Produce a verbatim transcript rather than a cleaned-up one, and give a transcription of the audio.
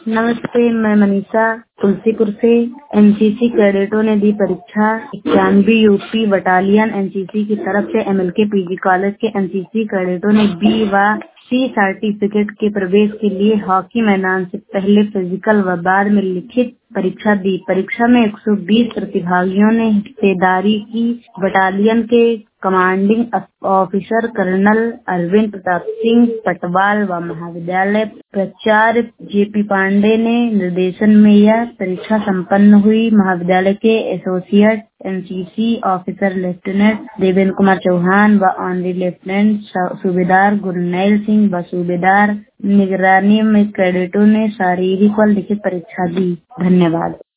नमस्ते, मैं मनीषा तुलसीपुर से। एनसीसी कैडेटों ने दी परीक्षा। इक्यानवे यूपी बटालियन एनसीसी की तरफ से एमएलके पीजी कॉलेज के एनसीसी कैडेटों ने बी व सी सर्टिफिकेट के प्रवेश के लिए हॉकी मैदान से पहले फिजिकल व बाद में लिखित परीक्षा दी। परीक्षा में एक सौ बीस प्रतिभागियों ने हिस्सेदारी की। बटालियन के commanding officer colonel Arvind Pratap Singh Patwal व महाविद्यालय प्राचार्य जेपी पांडे ने निर्देशन में यह परीक्षा संपन्न हुई। महाविद्यालय के associate NCC officer lieutenant Devendra Kumar Chauhan व ऑनरी लेफ्टिनेंट सूबेदार गुरनैल सिंह व सूबेदार निगरानी में कैडेटों ने शारीरिक व लिखित परीक्षा दी। धन्यवाद।